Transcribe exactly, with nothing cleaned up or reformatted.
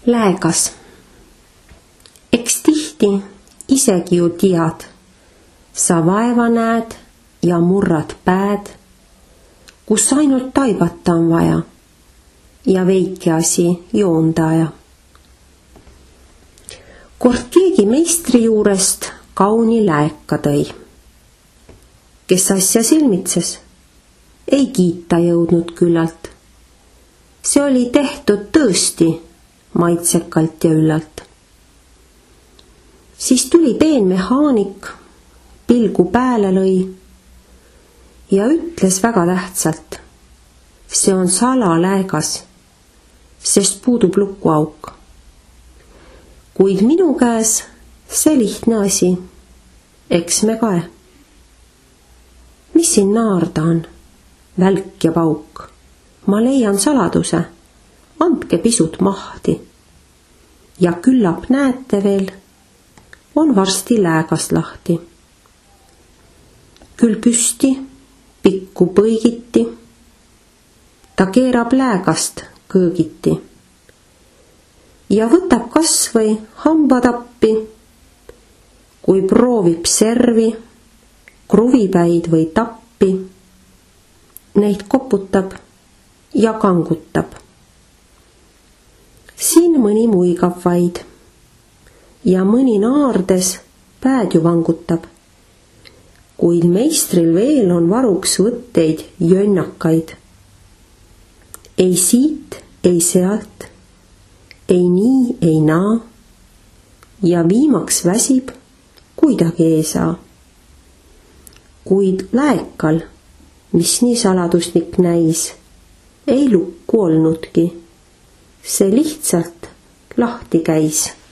Läägas. Eks tihti isegi ju tead, sa vaeva näed ja murrad pääd, kus ainult taibata on vaja ja veiki asi joonda aja. Kord keegi meistri juurest kauni lääka tõi, kes asja silmitses, ei kiita jõudnud küllalt. See oli tehtud tõesti maitsekalt ja üllalt. Siis tuli peen mehaanik, pilgu pääle lõi ja ütles väga tähtsalt, see on salaläägas, sest puudub lukuauk. Kuid minu käes see lihtne asi, eks me kae. Mis siin naarda on, välk ja pauk, ma leian saladuse, andke pisut mahti. Ja küllap näete veel, on varsti läägas lahti. Küll püsti, pikku põigiti, ta keerab läägast kõõgiti ja võtab kasvõi hambatappi, kui proovib servi, kruvipäid või tappi, neid koputab ja kangutab. Siin mõni muigab vaid ja mõni naardes pääd ju vangutab, kuid meistril veel on varuks võtteid jönnakaid. Ei siit, ei sealt, ei nii, ei naa ja viimaks väsib, kuidagi ei saa. Kuid lääkal, mis nii saladuslik näis, ei lukku olnudki, see lihtsalt lahti käis.